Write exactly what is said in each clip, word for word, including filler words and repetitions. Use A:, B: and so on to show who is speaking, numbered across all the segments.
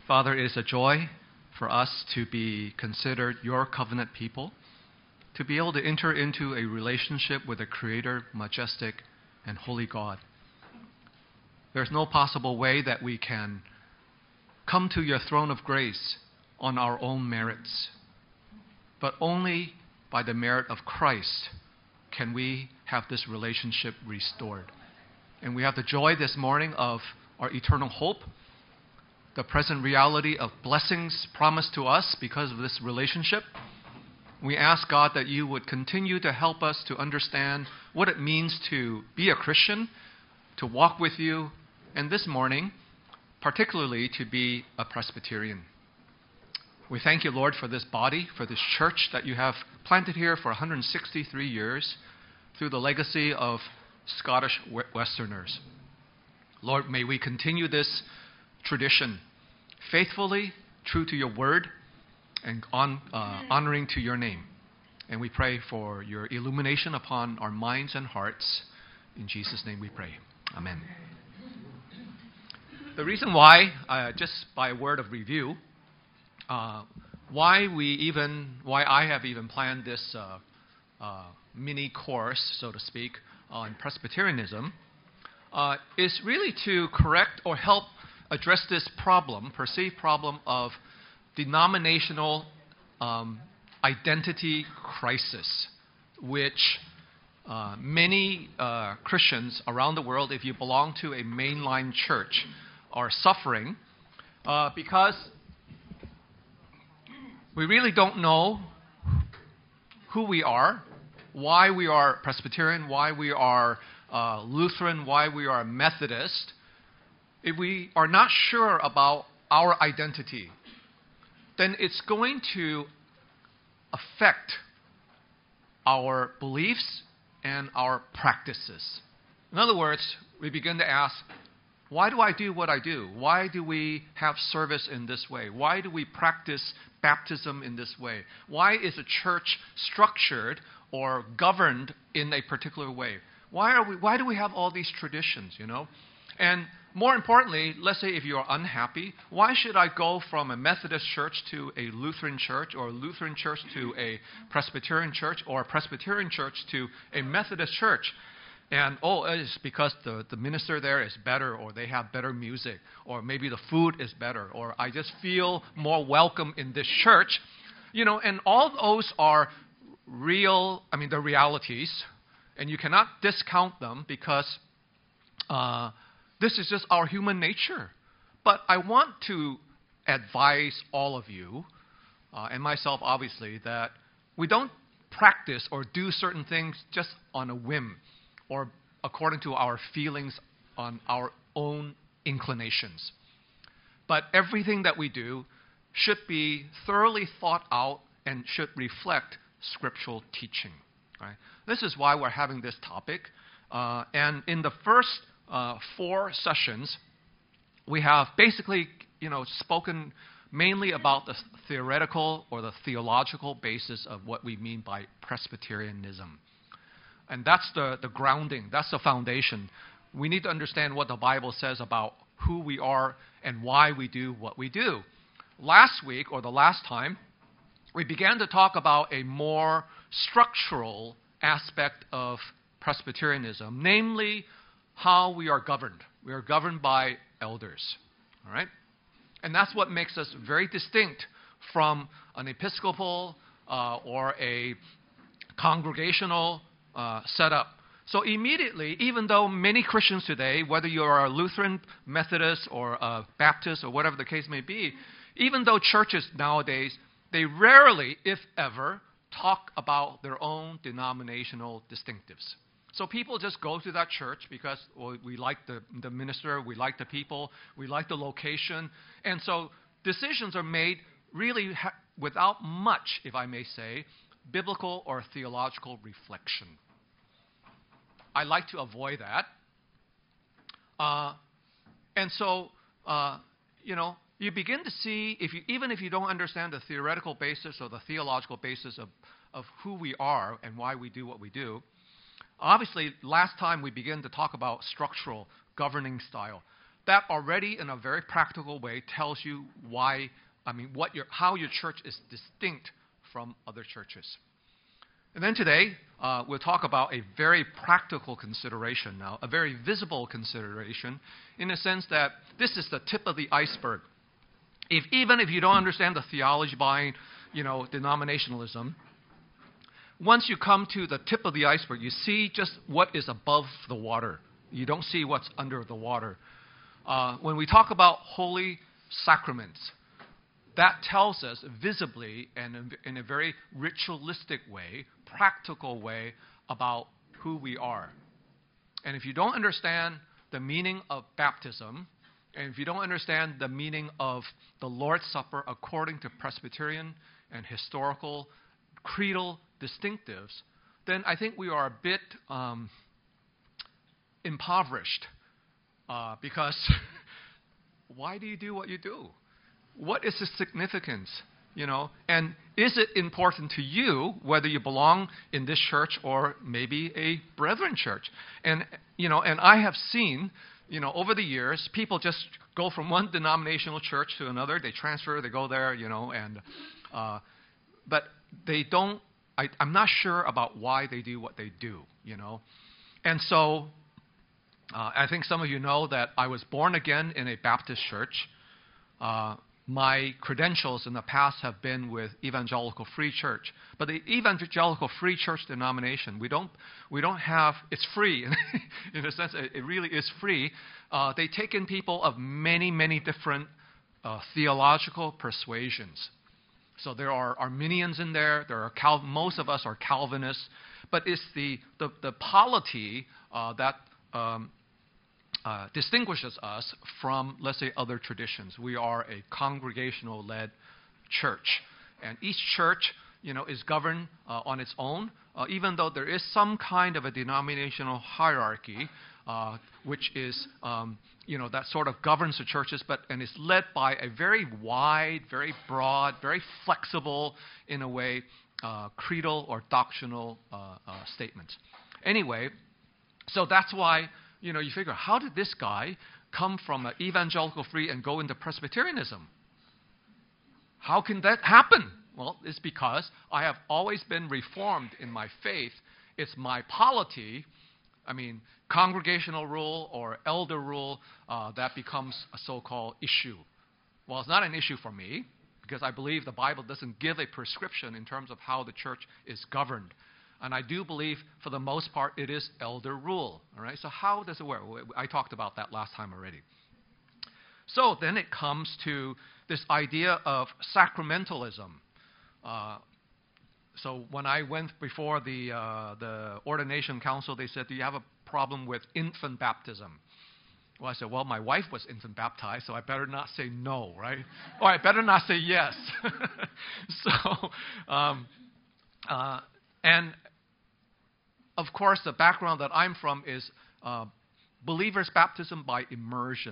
A: Father, it is a joy for us to be considered your covenant people, to be able to enter into a relationship with a creator, majestic, and holy God. There's no possible way that we can come to your throne of grace on our own merits, but only by the merit of Christ can we have this relationship restored. And we have the joy this morning of our eternal hope, the present reality of blessings promised to us because of this relationship. We ask God that you would continue to help us to understand what it means to be a Christian, to walk with you, and this morning, particularly to be a Presbyterian. We thank you, Lord, for this body, for this church that you have planted here for one hundred sixty-three years through the legacy of Scottish Westerners. Lord, may we continue this tradition faithfully, true to your word, and on, uh, honoring to your name. And we pray for your illumination upon our minds and hearts. In Jesus' name we pray. Amen. The reason why, uh, just by a word of review, uh, why we even, why I have even planned this uh, uh, mini course, so to speak, on Presbyterianism, uh, is really to correct or help address this problem, perceived problem of denominational um, identity crisis, which uh, many uh, Christians around the world, if you belong to a mainline church, are suffering uh, because we really don't know who we are, why we are Presbyterian, why we are uh, Lutheran, why we are Methodist. If we are not sure about our identity, then it's going to affect our beliefs and our practices. In other words, we begin to ask, why do I do what I do? Why do we have service in this way? Why do we practice baptism in this way? Why is a church structured or governed in a particular way? Why are we? Why do we have all these traditions, you know? And more importantly, let's say if you are unhappy, why should I go from a Methodist church to a Lutheran church, or a Lutheran church to a Presbyterian church, or a Presbyterian church to a Methodist church? And, oh, it's because the, the minister there is better, or they have better music, or maybe the food is better, or I just feel more welcome in this church. You know, and all those are real, I mean, the realities, and you cannot discount them because uh, this is just our human nature. But I want to advise all of you, uh, and myself obviously, that we don't practice or do certain things just on a whim, or according to our feelings on our own inclinations. But everything that we do should be thoroughly thought out and should reflect scriptural teaching. Right? This is why we're having this topic. Uh, and in the first uh, four sessions, we have basically, you know, spoken mainly about the theoretical or the theological basis of what we mean by Presbyterianism. And that's the, the grounding, that's the foundation. We need to understand what the Bible says about who we are and why we do what we do. Last week, or the last time, we began to talk about a more structural aspect of Presbyterianism, namely how we are governed. We are governed by elders, all right? And that's what makes us very distinct from an Episcopal uh, or a congregational Uh, set up. So immediately, even though many Christians today, whether you are a Lutheran, Methodist, or a Baptist, or whatever the case may be, even though churches nowadays, they rarely, if ever, talk about their own denominational distinctives. So people just go to that church because well, we like the, the minister, we like the people, we like the location. And so decisions are made really ha- without much, if I may say, biblical or theological reflection. I like to avoid that. Uh, and so, uh, you know, you begin to see, if you, even if you don't understand the theoretical basis or the theological basis of, of who we are and why we do what we do, obviously, last time we began to talk about structural governing style. that already in a very practical way tells you why, I mean, what your, how your church is distinct from other churches. And then today, uh, we'll talk about a very practical consideration now, a very visible consideration, in the sense that this is the tip of the iceberg. If even if you don't understand the theology behind, you know, denominationalism, once you come to the tip of the iceberg, you see just what is above the water. You don't see what's under the water. Uh, when we talk about holy sacraments, that tells us visibly and in a very ritualistic way, practical way, about who we are. And if you don't understand the meaning of baptism, and if you don't understand the meaning of the Lord's Supper according to Presbyterian and historical creedal distinctives, then I think we are a bit um, impoverished. Uh, because why do you do what you do? What is the significance, you know? And is it important to you whether you belong in this church or maybe a brethren church? And, you know, and I have seen, you know, over the years, people just go from one denominational church to another. They transfer, they go there, you know, and, uh, but they don't, I, I'm not sure about why they do what they do, you know? And so uh, I think some of you know that I was born again in a Baptist church. Uh, My credentials in the past have been with Evangelical Free Church. But the Evangelical Free Church denomination, we don't, we don't have, it's free. In a sense, it really is free. Uh, they take in people of many, many different uh, theological persuasions. So there are Arminians in there. There are Cal- most of us are Calvinists. But it's the, the, the polity uh, that Um, Uh, distinguishes us from, let's say, other traditions. We are a congregational-led church. And each church, you know, is governed uh, on its own, uh, even though there is some kind of a denominational hierarchy, uh, which is, um, you know, that sort of governs the churches, but and is led by a very wide, very broad, very flexible, in a way, uh, creedal or doctrinal uh, uh, statements. Anyway, so that's why, you know, you figure, how did this guy come from an evangelical free and go into Presbyterianism? How can that happen? Well, it's because I have always been reformed in my faith. It's my polity, I mean, congregational rule or elder rule, uh, that becomes a so-called issue. Well, it's not an issue for me, because I believe the Bible doesn't give a prescription in terms of how the church is governed. And I do believe, for the most part, it is elder rule. All right. So how does it work? I talked about that last time already. So then it comes to this idea of sacramentalism. Uh, so when I went before the uh, the ordination council, they said, "Do you have a problem with infant baptism?" Well, I said, "Well, my wife was infant baptized, so I better not say no, right? Or I better not say yes." so, um, uh, and of course, the background that I'm from is uh, believers' baptism by immersion.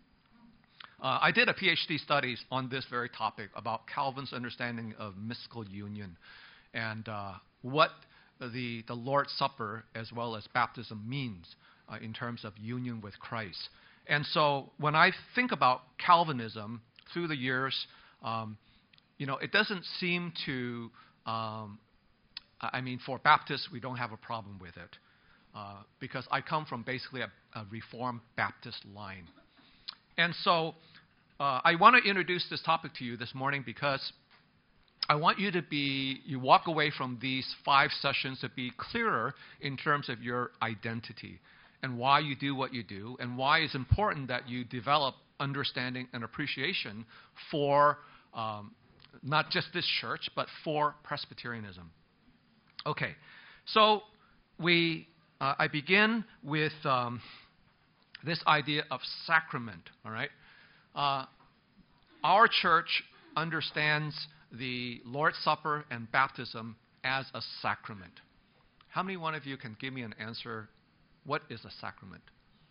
A: Uh, I did a PhD studies on this very topic about Calvin's understanding of mystical union and uh, what the, the Lord's Supper as well as baptism means uh, in terms of union with Christ. And so when I think about Calvinism through the years, um, you know, it doesn't seem to... Um, I mean, for Baptists, we don't have a problem with it uh, because I come from basically a, a Reformed Baptist line. And so uh, I want to introduce this topic to you this morning because I want you to be, you walk away from these five sessions to be clearer in terms of your identity and why you do what you do and why it's important that you develop understanding and appreciation for um, not just this church, but for Presbyterianism. Okay, so we, uh, I begin with um, this idea of sacrament, all right? Uh, our church understands the Lord's Supper and baptism as a sacrament. How many one of you can give me an answer? What is a sacrament?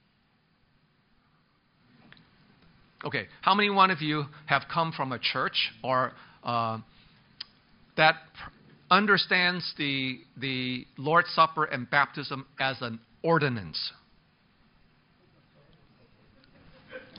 A: Okay, how many one of you have come from a church or uh, that pr- understands the, the Lord's Supper and baptism as an ordinance?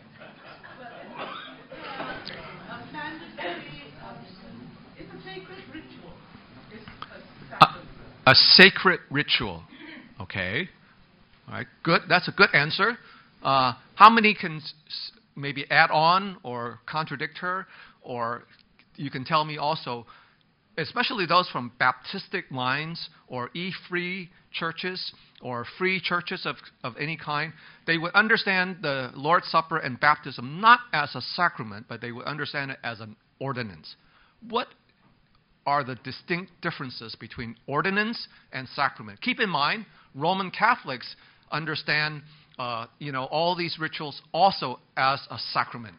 A: a sacred ritual. Okay. All right. Good. That's a good answer. Uh, how many can s- maybe add on or contradict her? Or you can tell me also, especially those from Baptistic lines or E-free churches or free churches of, of any kind, they would understand the Lord's Supper and baptism not as a sacrament, but they would understand it as an ordinance. What are the distinct differences between ordinance and sacrament? Keep in mind, Roman Catholics understand uh, you know, all these rituals also as a sacrament.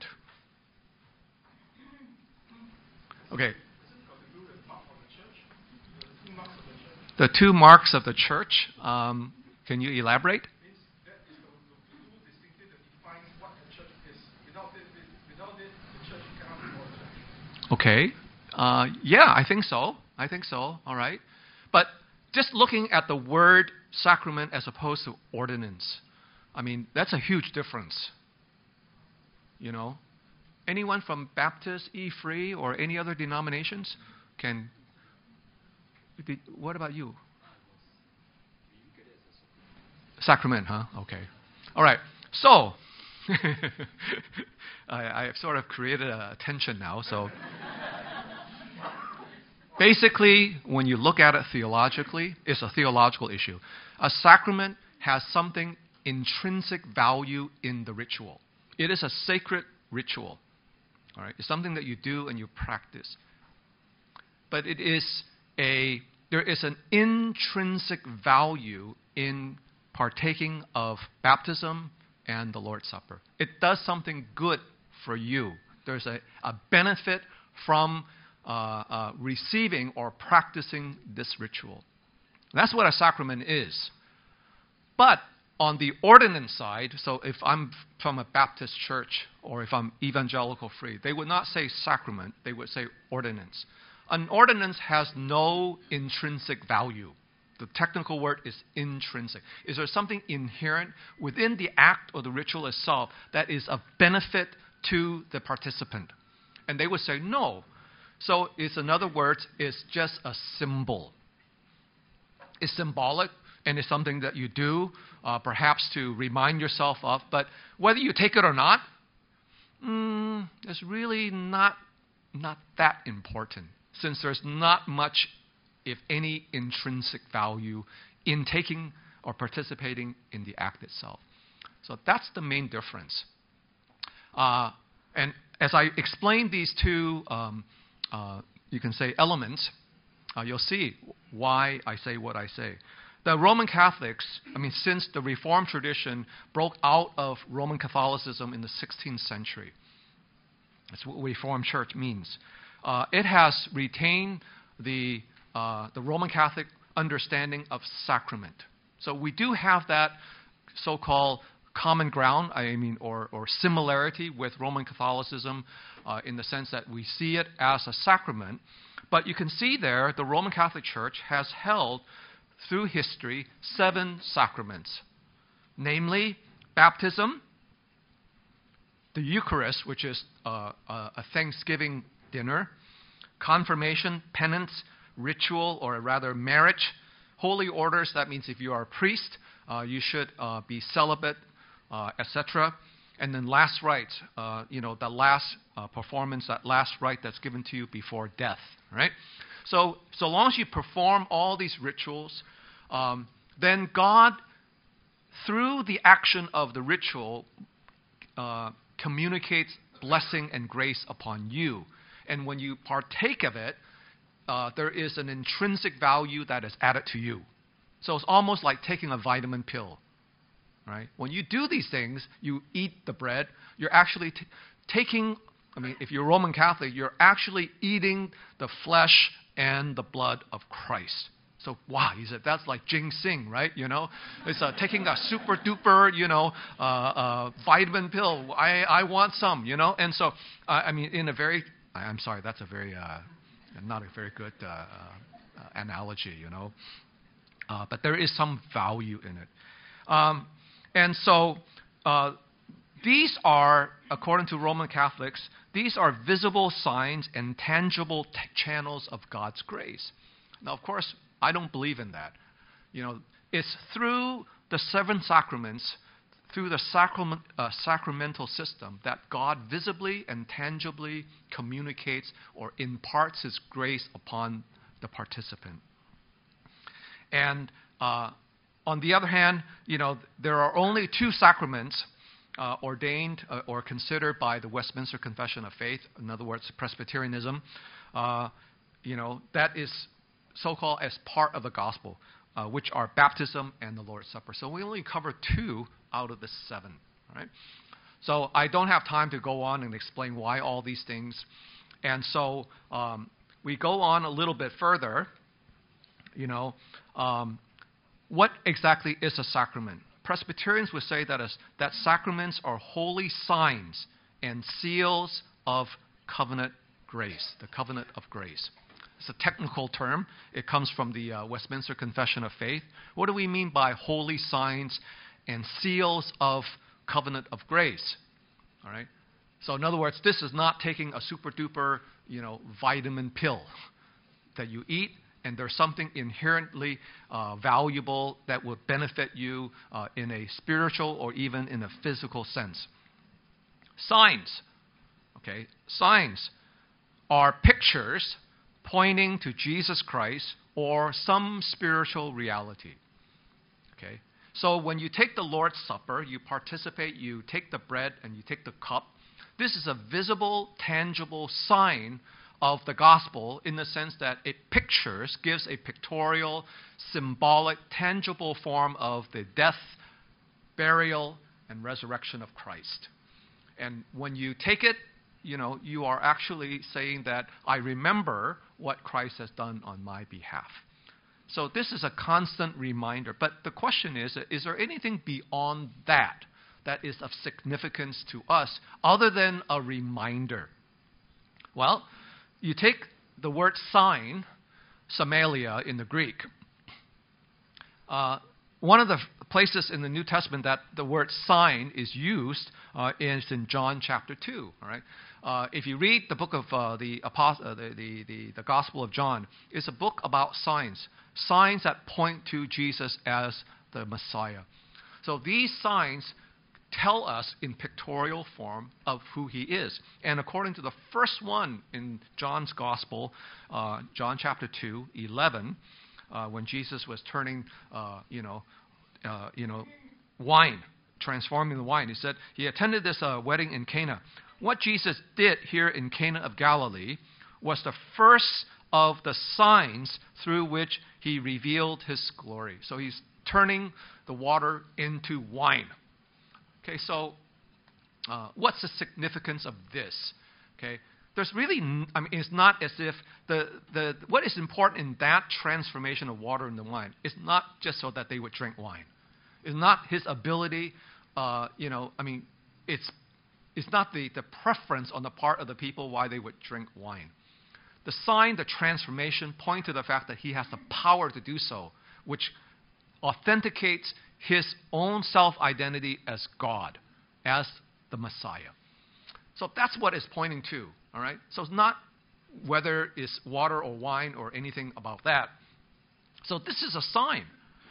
A: Okay. The two marks of the church. Um, can you elaborate? Okay. Uh, yeah, I think so. I think so. All right. But just looking at the word sacrament as opposed to ordinance, I mean, that's a huge difference. You know? Anyone from Baptist, E-free, or any other denominations can... What about you? Sacrament, huh? Okay. All right. So, I, I've sort of created a tension now. So, basically, when you look at it theologically, it's a theological issue. A sacrament has something intrinsic value in the ritual. It is a sacred ritual. All right? It's something that you do and you practice. But it is a there is an intrinsic value in partaking of baptism and the Lord's Supper. It does something good for you. There's a, a benefit from uh, uh, receiving or practicing this ritual. That's what a sacrament is. But on the ordinance side, so if I'm from a Baptist church or if I'm evangelical free, they would not say sacrament, they would say ordinance. An ordinance has no intrinsic value. The technical word is intrinsic. Is there something inherent within the act or the ritual itself that is of benefit to the participant? And they would say no. So it's, in other words, it's just a symbol. It's symbolic, and it's something that you do, uh, perhaps to remind yourself of. But whether you take it or not, mm, it's really not, not that important, since there's not much, if any, intrinsic value in taking or participating in the act itself. So that's the main difference. Uh, and as I explain these two, um, uh, you can say, elements, uh, you'll see why I say what I say. The Roman Catholics, I mean, since the Reformed tradition broke out of Roman Catholicism in the sixteenth century, that's what Reformed Church means. Uh, it has retained the uh, the Roman Catholic understanding of sacrament. So we do have that so-called common ground, I mean, or, or similarity with Roman Catholicism uh, in the sense that we see it as a sacrament. But you can see there the Roman Catholic Church has held through history seven sacraments, namely baptism, the Eucharist, which is uh, a Thanksgiving dinner, confirmation, penance, ritual, or rather marriage, holy orders, that means if you are a priest, uh, you should uh, be celibate, uh, et cetera. And then last rites, uh, you know, the last uh, performance, that last rite that's given to you before death, right? So, so long as you perform all these rituals, um, then God, through the action of the ritual, uh, communicates blessing and grace upon you. And when you partake of it, uh, there is an intrinsic value that is added to you. So it's almost like taking a vitamin pill, right? When you do these things, you eat the bread, you're actually t- taking, I mean, if you're Roman Catholic, you're actually eating the flesh and the blood of Christ. So, wow, he said, that's like ginseng, right? You know, it's uh, taking a super duper, you know, uh, uh, vitamin pill. I, I want some, you know? And so, uh, I mean, in a very, I'm sorry, that's a very, uh, not a very good uh, uh, analogy, you know? Uh, but there is some value in it. Um, and so, uh, these are, according to Roman Catholics, these are visible signs and tangible t- channels of God's grace. Now, of course, I don't believe in that. You know, it's through the seven sacraments, through the sacrament, uh, sacramental system, that God visibly and tangibly communicates or imparts His grace upon the participant. And uh, on the other hand, you know, there are only two sacraments uh, ordained uh, or considered by the Westminster Confession of Faith. In other words, Presbyterianism. Uh, you know, that is so-called as part of the gospel, uh, which are baptism and the Lord's Supper. So we only cover two out of the seven. Right? So I don't have time to go on and explain why all these things. And so um, we go on a little bit further. You know, um, what exactly is a sacrament? Presbyterians would say that, as, that sacraments are holy signs and seals of covenant grace, the covenant of grace. It's a technical term. It comes from the uh, Westminster Confession of Faith. What do we mean by holy signs and seals of covenant of grace? All right. So in other words, this is not taking a super duper, you know, vitamin pill that you eat, and there's something inherently uh, valuable that would benefit you uh, in a spiritual or even in a physical sense. Signs, okay, signs are pictures pointing to Jesus Christ or some spiritual reality. Okay, so when you take the Lord's Supper, you participate, you take the bread and you take the cup. This is a visible, tangible sign of the gospel, in the sense that it pictures, gives a pictorial, symbolic, tangible form of the death, burial, and resurrection of Christ. And when you take it, you know, you are actually saying that I remember what Christ has done on my behalf. So this is a constant reminder. But the question is, is there anything beyond that that is of significance to us other than a reminder? Well, you take the word sign, semalia in the Greek. Uh, one of the places in the New Testament that the word sign is used uh, is in John chapter two. All right? Uh, if you read the book of uh, the, Apost- uh, the, the, the, the Gospel of John, it's a book about signs, signs that point to Jesus as the Messiah. So these signs tell us in pictorial form of who He is. And according to the first one in John's Gospel, uh, John chapter two, eleven, uh, when Jesus was turning, uh, you know, uh, you know, wine, transforming the wine, He said He attended this uh, wedding in Cana. What Jesus did here in Cana of Galilee was the first of the signs through which He revealed His glory. So He's turning the water into wine. Okay, so uh, what's the significance of this? Okay, there's really, I mean, it's not as if the, the what is important in that transformation of water into wine is not just so that they would drink wine. It's not His ability, uh, you know, I mean, it's it's not the, the preference on the part of the people why they would drink wine. The sign, the transformation, point to the fact that He has the power to do so, which authenticates His own self-identity as God, as the Messiah. So that's what it's pointing to, all right? So it's not whether it's water or wine or anything about that. So this is a sign.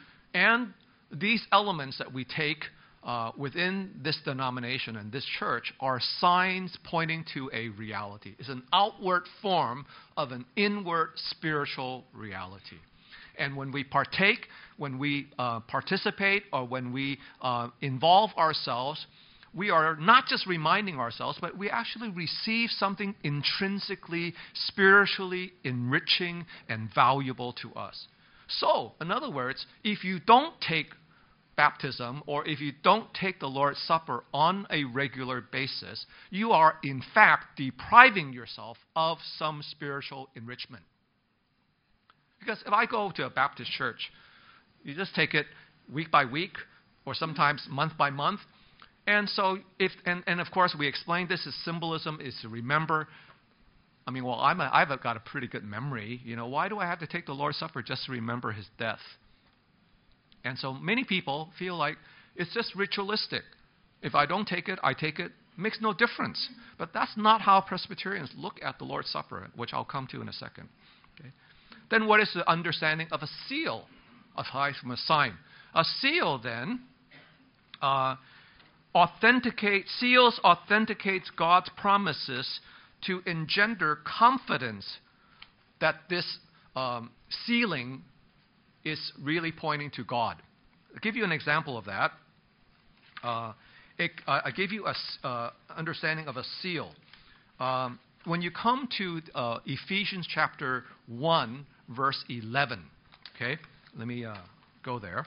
A: And these elements that we take uh, within this denomination and this church are signs pointing to a reality. It's an outward form of an inward spiritual reality. And when we partake, when we uh, participate, or when we uh, involve ourselves, we are not just reminding ourselves, but we actually receive something intrinsically, spiritually enriching and valuable to us. So, in other words, if you don't take baptism, or if you don't take the Lord's Supper on a regular basis, you are in fact depriving yourself of some spiritual enrichment. Because if I go to a Baptist church, you just take it week by week, or sometimes month by month. And so, if and, and of course, we explained this is symbolism, is to remember. I mean, well, I'm a, I've got a pretty good memory. You know, why do I have to take the Lord's Supper just to remember His death? And so many people feel like it's just ritualistic. If I don't take it, I take it. It makes no difference. But that's not how Presbyterians look at the Lord's Supper, which I'll come to in a second. Okay? Then what is the understanding of a seal, aside from a sign? A seal, then, uh, authenticate, seals authenticates God's promises to engender confidence that this um, sealing is really pointing to God. I'll give you an example of that. Uh, it, uh, I gave you an uh, understanding of a seal. Um, when you come to uh, Ephesians chapter one, verse eleven, okay, let me uh, go there.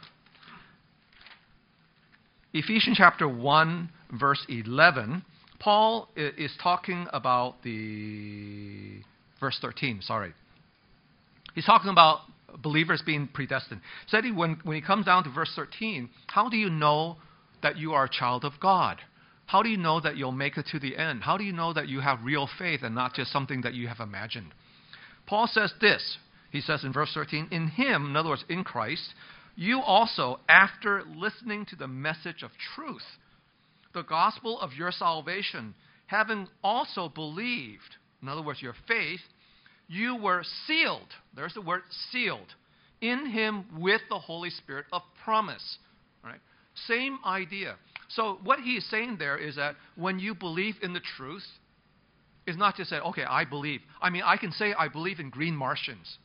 A: Ephesians chapter one, verse eleven, Paul is talking about the, verse thirteen, sorry. He's talking about believers being predestined. Said he, when, when he comes down to verse thirteen, how do you know that you are a child of God? How do you know that you'll make it to the end? How do you know that you have real faith and not just something that you have imagined? Paul says this. He says in verse thirteen, in him, in other words, in Christ, you also, after listening to the message of truth, the gospel of your salvation, having also believed, in other words, your faith, you were sealed. There's the word sealed. In him with the Holy Spirit of promise. Right? Same idea. So what he is saying there is that when you believe in the truth, it's not just that, okay, I believe. I mean, I can say I believe in green Martians.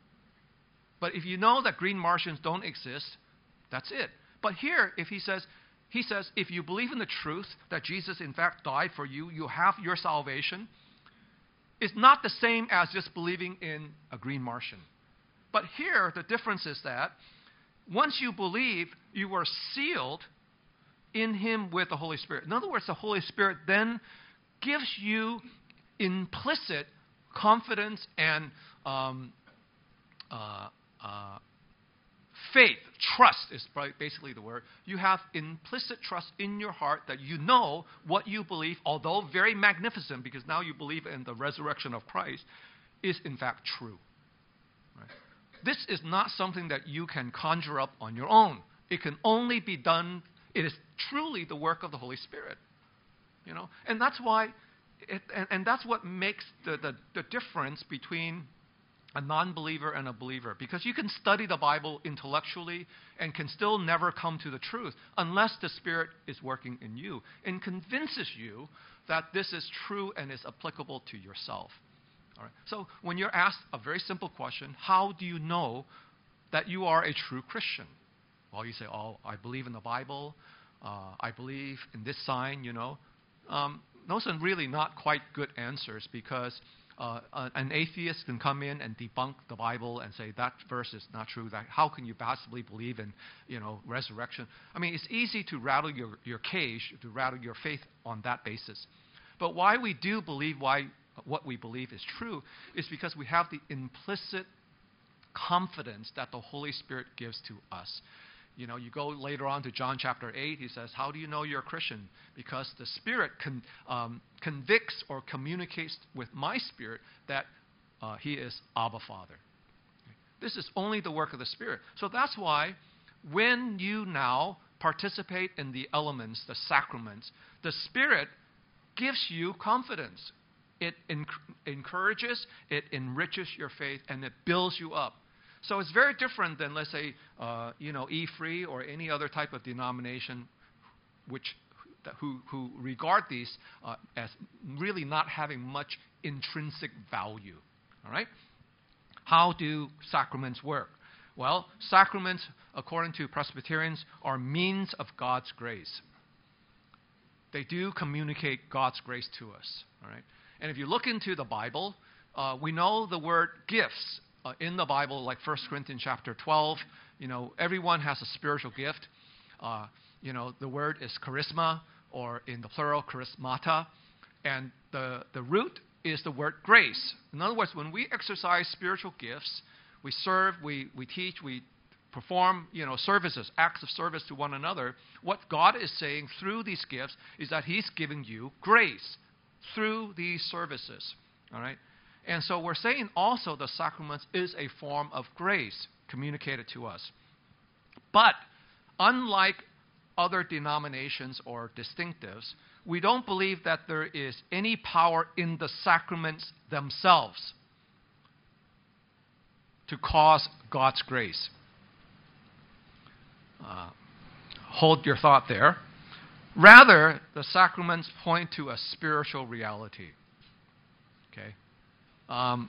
A: But if you know that green Martians don't exist, that's it. But here, if he says, he says, if you believe in the truth that Jesus in fact died for you, you have your salvation, it's not the same as just believing in a green Martian. But here, the difference is that once you believe, you were sealed in him with the Holy Spirit. In other words, the Holy Spirit then gives you implicit confidence and um, uh, uh, faith. Trust is basically the word. You have implicit trust in your heart that you know what you believe, although very magnificent, because now you believe in the resurrection of Christ, is in fact true. Right? This is not something that you can conjure up on your own. It can only be done. It is truly the work of the Holy Spirit. You know, and that's why, it, and, and that's what makes the, the, the difference between a non-believer and a believer. Because you can study the Bible intellectually and can still never come to the truth unless the Spirit is working in you and convinces you that this is true and is applicable to yourself. All right. So when you're asked a very simple question, how do you know that you are a true Christian? Well, you say, oh, I believe in the Bible. Uh, I believe in this sign, you know. Um, those are really not quite good answers because uh, an atheist can come in and debunk the Bible and say that verse is not true. That how can you possibly believe in, you know, resurrection? I mean, it's easy to rattle your, your cage, to rattle your faith on that basis. But why we do believe why what we believe is true is because we have the implicit confidence that the Holy Spirit gives to us. You know, you go later on to John chapter eight, he says, how do you know you're a Christian? Because the Spirit con, um, convicts or communicates with my spirit that uh, he is Abba Father. This is only the work of the Spirit. So that's why when you now participate in the elements, the sacraments, the Spirit gives you confidence. It enc- encourages, it enriches your faith, and it builds you up. So it's very different than, let's say, uh, you know, E-Free or any other type of denomination which who, who regard these uh, as really not having much intrinsic value. All right? How do sacraments work? Well, sacraments, according to Presbyterians, are means of God's grace. They do communicate God's grace to us. All right? And if you look into the Bible, uh, we know the word gifts. Uh, in the Bible, like First Corinthians chapter twelve, you know, everyone has a spiritual gift. Uh, you know, the word is charisma, or in the plural, charismata. And the, the root is the word grace. In other words, when we exercise spiritual gifts, we serve, we, we teach, we perform, you know, services, acts of service to one another, what God is saying through these gifts is that he's giving you grace through these services. All right? And so we're saying also the sacraments is a form of grace communicated to us. But unlike other denominations or distinctives, we don't believe that there is any power in the sacraments themselves to cause God's grace. Uh, hold your thought there. Rather, the sacraments point to a spiritual reality. Okay? Um,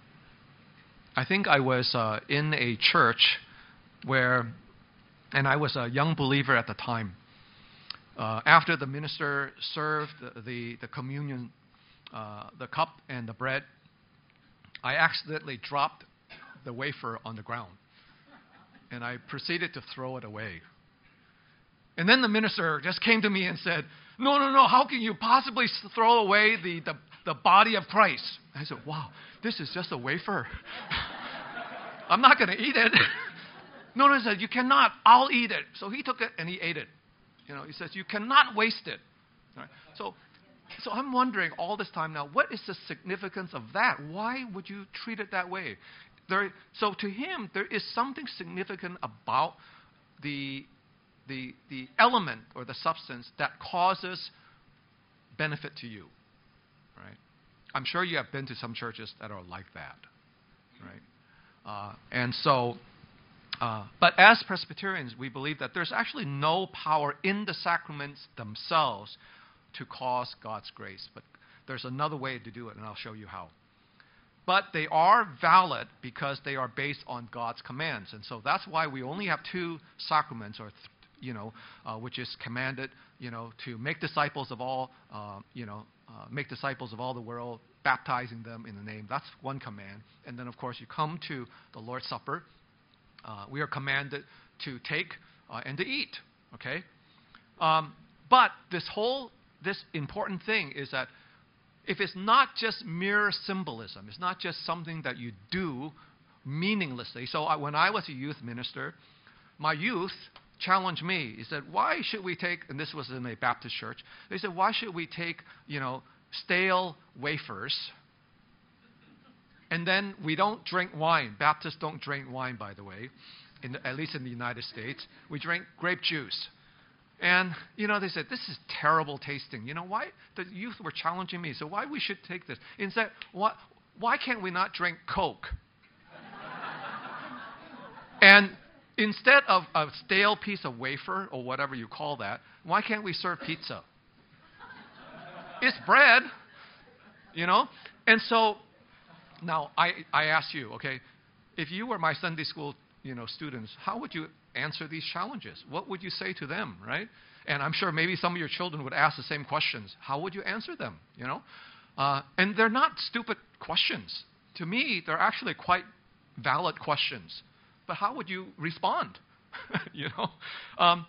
A: I think I was uh, in a church where, and I was a young believer at the time. Uh, after the minister served the, the, the communion, uh, the cup and the bread, I accidentally dropped the wafer on the ground. And I proceeded to throw it away. And then the minister just came to me and said, no, no, no, how can you possibly throw away the, the, the body of Christ? I said, wow, this is just a wafer. I'm not going to eat it. No, no, he said, you cannot. I'll eat it. So he took it and he ate it. You know, he says, you cannot waste it. All right? So, so I'm wondering all this time now, what is the significance of that? Why would you treat it that way? There, so to him, there is something significant about the, the, the element or the substance that causes benefit to you. Right? I'm sure you have been to some churches that are like that. Right? Uh, and so... Uh, but as Presbyterians, we believe that there's actually no power in the sacraments themselves to cause God's grace. But there's another way to do it, and I'll show you how. But they are valid because they are based on God's commands. And so that's why we only have two sacraments, or th- you know, uh, which is commanded, you know, to make disciples of all, uh, you know, uh, make disciples of all the world, baptizing them in the name. That's one command. And then, of course, you come to the Lord's Supper. Uh, we are commanded to take uh, and to eat, okay? Um, but this whole, this important thing is that if it's not just mere symbolism, it's not just something that you do meaninglessly. So I, when I was a youth minister, my youth challenged me. He said, why should we take, and this was in a Baptist church, they said, why should we take, you know, stale wafers, and then we don't drink wine. Baptists don't drink wine, by the way, in the, at least in the United States. We drink grape juice. And, you know, they said, this is terrible tasting. You know, why? The youth were challenging me. So why we should take this? Instead, why, why can't we not drink Coke? And instead of a stale piece of wafer, or whatever you call that, why can't we serve pizza? It's bread, you know? And so... Now, I, I ask you, okay, if you were my Sunday school, you know, students, how would you answer these challenges? What would you say to them, right? And I'm sure maybe some of your children would ask the same questions. How would you answer them, you know? Uh, and they're not stupid questions. To me, they're actually quite valid questions. But how would you respond, you know? Um,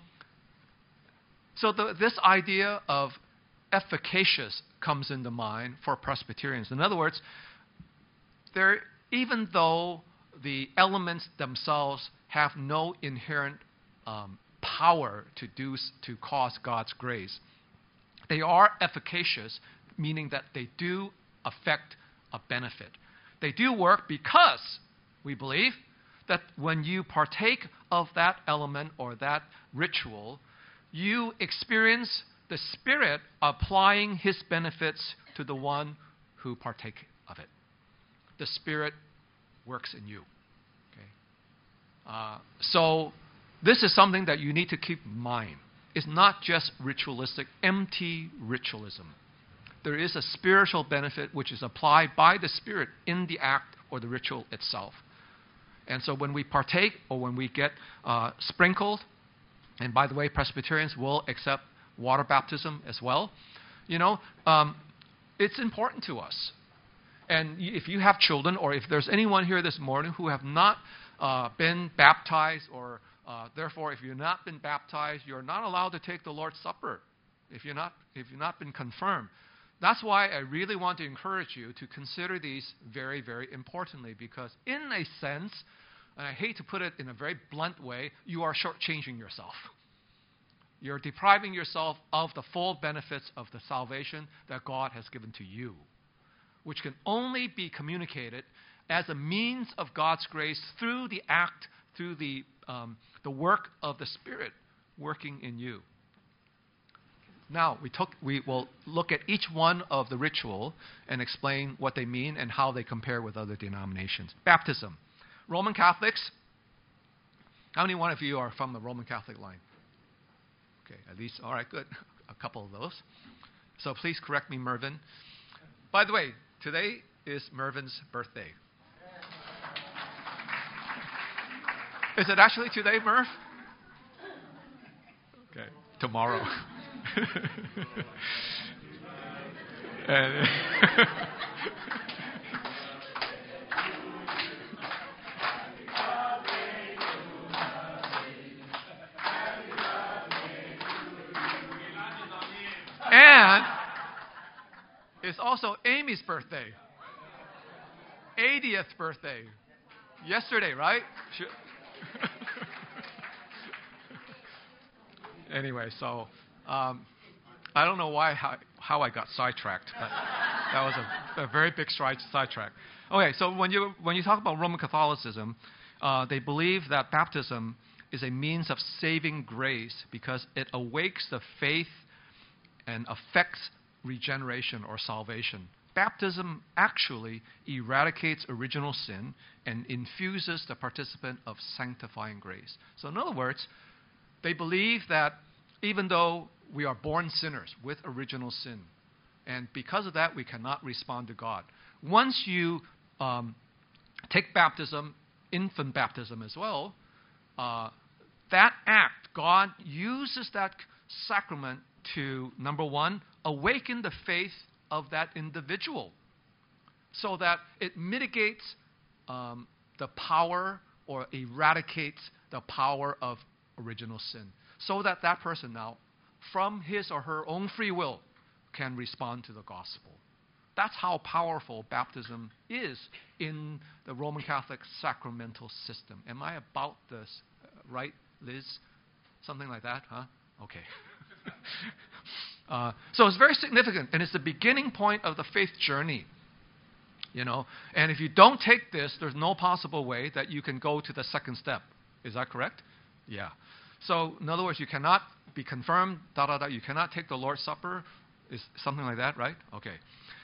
A: so the, this idea of efficacious comes into mind for Presbyterians. In other words, there, even though the elements themselves have no inherent um, power to do to cause God's grace, they are efficacious, meaning that they do affect a benefit. They do work because we believe that when you partake of that element or that ritual, you experience the Spirit applying His benefits to the one who partake of it. The Spirit works in you. Okay? Uh, so this is something that you need to keep in mind. It's not just ritualistic, empty ritualism. There is a spiritual benefit which is applied by the Spirit in the act or the ritual itself. And so when we partake or when we get uh, sprinkled, and by the way, Presbyterians will accept water baptism as well, you know, um, it's important to us. And if you have children, or if there's anyone here this morning who have not uh, been baptized, or uh, therefore if you've not been baptized, you're not allowed to take the Lord's Supper if you're not if you've not been confirmed. That's why I really want to encourage you to consider these very, very importantly, because in a sense, and I hate to put it in a very blunt way, you are shortchanging yourself. You're depriving yourself of the full benefits of the salvation that God has given to you, which can only be communicated as a means of God's grace through the act, through the, um, the work of the Spirit working in you. Now, we, took, we will look at each one of the ritual and explain what they mean and how they compare with other denominations. Baptism. Roman Catholics. How many one of you are from the Roman Catholic line? Okay, at least, all right, good. A couple of those. So please correct me, Mervyn. By the way, today is Mervyn's birthday. Is it actually today, Merv? Okay, tomorrow. and And it's also Amy's birthday. eightieth birthday. Yesterday, right? Anyway, so um, I don't know why how, how I got sidetracked, but that was a, a very big stride, sidetrack. Okay, so when you when you talk about Roman Catholicism, uh, they believe that baptism is a means of saving grace because it awakes the faith and affects regeneration or salvation. Baptism actually eradicates original sin and infuses the participant of sanctifying grace. So in other words, they believe that even though we are born sinners with original sin, and because of that we cannot respond to God, once you um, take baptism, infant baptism as well, uh, that act, God uses that sacrament to, number one, awaken the faith of that individual so that it mitigates um, the power or eradicates the power of original sin, so that that person now, from his or her own free will, can respond to the gospel. That's how powerful baptism is in the Roman Catholic sacramental system. Am I about this right, Liz? Something like that, huh? Okay. uh, so it's very significant, and it's the beginning point of the faith journey. You know, and if you don't take this, there's no possible way that you can go to the second step. Is that correct? Yeah. So in other words, you cannot be confirmed. Da da da. You cannot take the Lord's Supper. Is something like that, right? Okay.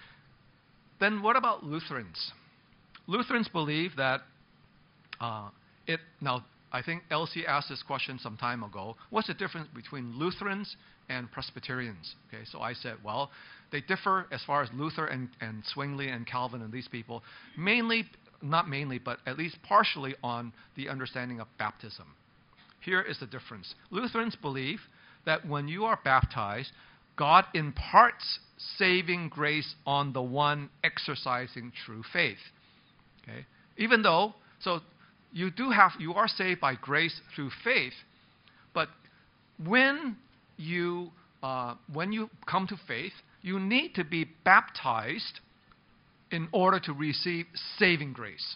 A: Then what about Lutherans? Lutherans believe that uh, it now. I think Elsie asked this question some time ago. What's the difference between Lutherans and Presbyterians? Okay, so I said, well, they differ as far as Luther and, and Zwingli and Calvin and these people, mainly, not mainly, but at least partially on the understanding of baptism. Here is the difference. Lutherans believe that when you are baptized, God imparts saving grace on the one exercising true faith. Okay, even though, so You do have, you are saved by grace through faith, but when you uh, when you come to faith, you need to be baptized in order to receive saving grace.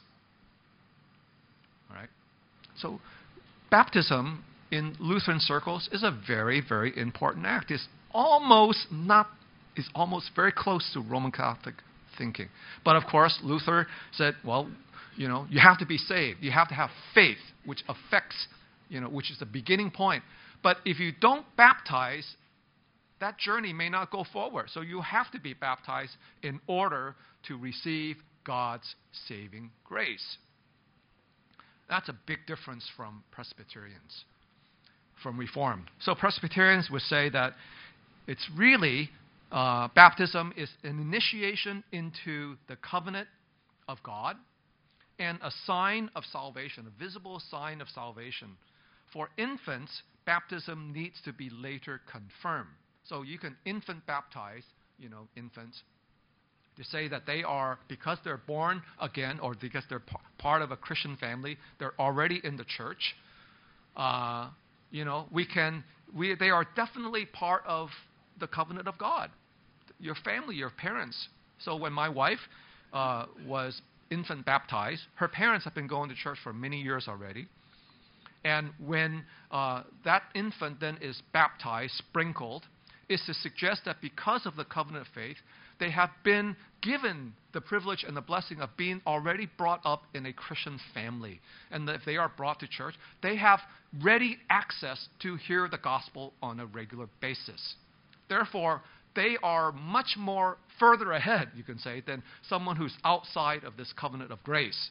A: All right. So, baptism in Lutheran circles is a very, very important act. It's almost not, is almost very close to Roman Catholic thinking. But of course, Luther said, well, you know, you have to be saved. You have to have faith, which affects, you know, which is the beginning point. But if you don't baptize, that journey may not go forward. So you have to be baptized in order to receive God's saving grace. That's a big difference from Presbyterians, from Reformed. So Presbyterians would say that it's really, uh, baptism is an initiation into the covenant of God, and a sign of salvation, a visible sign of salvation. For infants, baptism needs to be later confirmed. So you can infant baptize, you know, infants, to say that they are, because they're born again, or because they're p- part of a Christian family, they're already in the church. Uh, you know, we can, we, they are definitely part of the covenant of God. Your family, your parents. So when my wife uh, was infant baptized, her parents have been going to church for many years already. And when uh, that infant then is baptized, sprinkled, is to suggest that because of the covenant of faith, they have been given the privilege and the blessing of being already brought up in a Christian family. And that if they are brought to church, they have ready access to hear the gospel on a regular basis. Therefore, they are much more further ahead, you can say, than someone who's outside of this covenant of grace.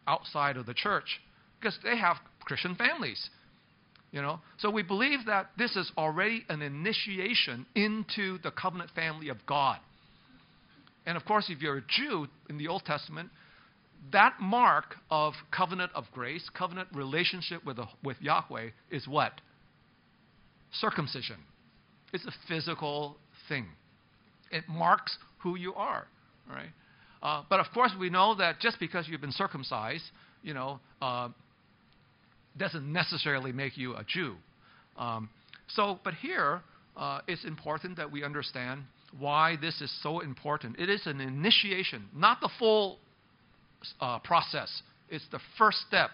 A: outside of the church because they have Christian families. You know, so we believe that this is already an initiation into the covenant family of God. And of course, if you're a Jew in the Old Testament, that mark of covenant of grace, covenant relationship with, the, with Yahweh is what? Circumcision. It's a physical thing. It marks who you are, right? Uh, but of course, we know that just because you've been circumcised, you know, uh, doesn't necessarily make you a Jew. Um, so, but here, uh, it's important that we understand why this is so important. It is an initiation, not the full uh, process. It's the first step.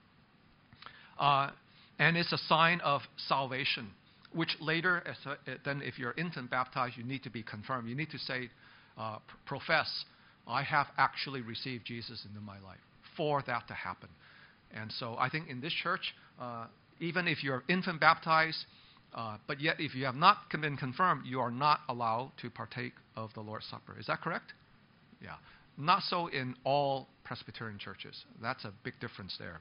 A: Uh, and it's a sign of salvation, which later, as a, then if you're infant baptized, you need to be confirmed. You need to say, uh, profess, I have actually received Jesus into my life for that to happen. And so I think in this church, uh, even if you're infant baptized, uh, but yet if you have not been confirmed, you are not allowed to partake of the Lord's Supper. Is that correct? Yeah. Not so in all Presbyterian churches. That's a big difference there.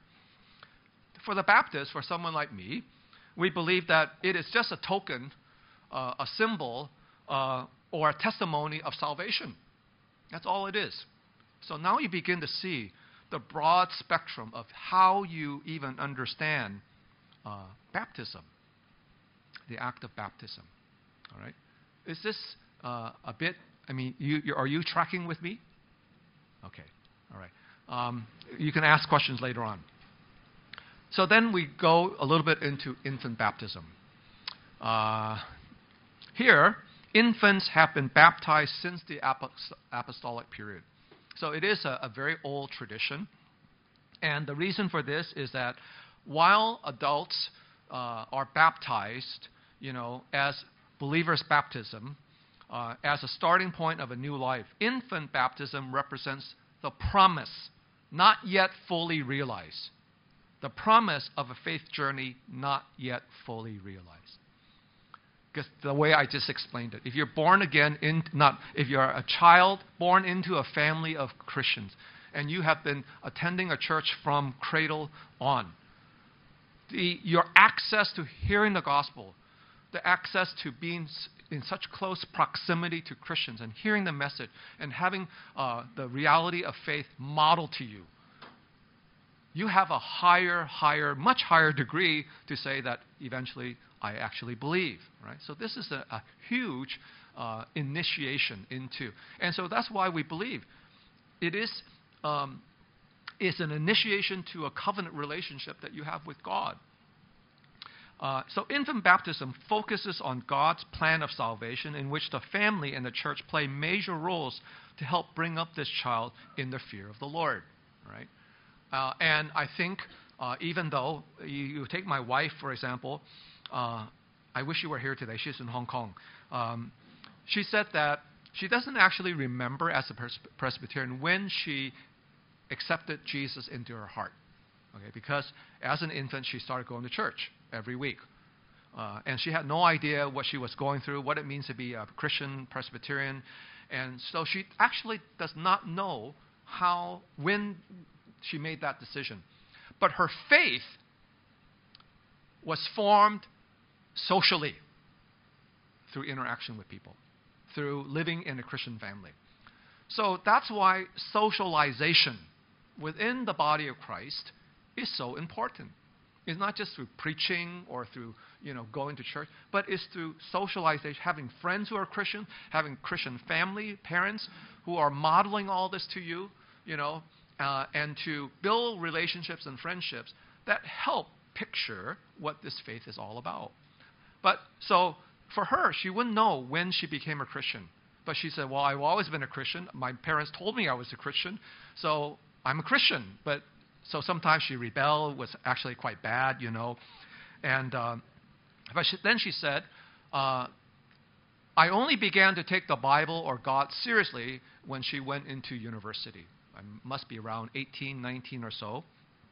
A: For the Baptists, for someone like me, we believe that it is just a token, uh, a symbol, uh, or a testimony of salvation. That's all it is. So now you begin to see the broad spectrum of how you even understand uh, baptism, the act of baptism. All right? Is this uh, a bit, I mean, you, you, are you tracking with me? Okay. All right. Um, you can ask questions later on. So then we go a little bit into infant baptism. Uh, here, infants have been baptized since the apostolic period. So it is a, a very old tradition. And the reason for this is that while adults uh, are baptized, you know, as believers' baptism, uh, as a starting point of a new life, infant baptism represents the promise, not yet fully realized. The promise of a faith journey not yet fully realized. Because the way I just explained it, if you're born again, in, not if you're a child born into a family of Christians, and you have been attending a church from cradle on, the, your access to hearing the gospel, the access to being in such close proximity to Christians and hearing the message and having uh, the reality of faith modeled to you, you have a higher, higher, much higher degree to say that eventually I actually believe, right? So this is a, a huge uh, initiation into, and so that's why we believe it is um, is an initiation to a covenant relationship that you have with God. Uh, so infant baptism focuses on God's plan of salvation, in which the family and the church play major roles to help bring up this child in the fear of the Lord, right? Uh, and I think uh, even though you, you take my wife, for example, uh, I wish you were here today. She's in Hong Kong. Um, she said that she doesn't actually remember as a pres- Presbyterian when she accepted Jesus into her heart. Okay, because as an infant, she started going to church every week. Uh, and she had no idea what she was going through, what it means to be a Christian Presbyterian. And so she actually does not know how, when she made that decision. But her faith was formed socially through interaction with people, through living in a Christian family. So that's why socialization within the body of Christ is so important. It's not just through preaching or through, you know, going to church, but it's through socialization, having friends who are Christian, having Christian family, parents who are modeling all this to you, you know, uh, and to build relationships and friendships that help picture what this faith is all about. But so for her, she wouldn't know when she became a Christian. But she said, well, I've always been a Christian. My parents told me I was a Christian, so I'm a Christian. But so sometimes she rebelled, was actually quite bad, you know. And um, but she, then she said, uh, I only began to take the Bible or God seriously when she went into university. I must be around eighteen, nineteen or so.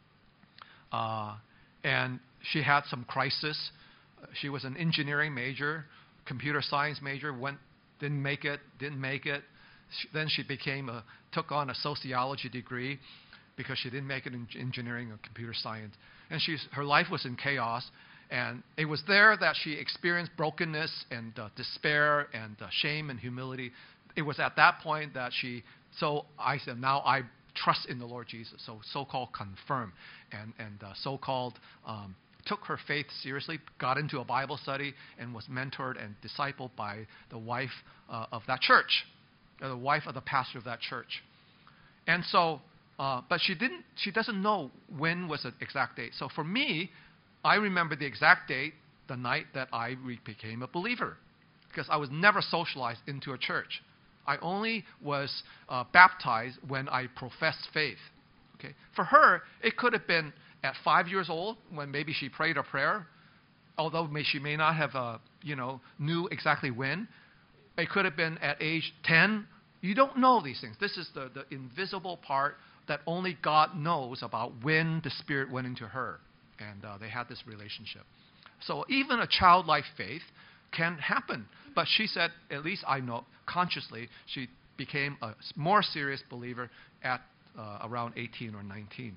A: Uh, and she had some crisis. She was an engineering major, computer science major, went, didn't make it, didn't make it. She, then she became a, took on a sociology degree, because she didn't make it in engineering or computer science. And she's, her life was in chaos. And it was there that she experienced brokenness and uh, despair and uh, shame and humility. It was at that point that she, so I said, now I trust in the Lord Jesus. So so-called confirm and, and uh, so-called um, took her faith seriously, got into a Bible study, and was mentored and discipled by the wife uh, of that church, or the wife of the pastor of that church. And so, uh, but she didn't, she doesn't know when was the exact date. So for me, I remember the exact date, the night that I re- became a believer, because I was never socialized into a church. I only was uh, baptized when I professed faith. Okay, for her, it could have been at five years old when maybe she prayed a prayer, although may, she may not have, uh, you know, knew exactly when. It could have been at age ten. You don't know these things. This is the, the invisible part that only God knows about when the Spirit went into her. And uh, they had this relationship. So even a childlike faith can happen. But she said, at least I know, consciously, she became a more serious believer at uh, around eighteen or nineteen.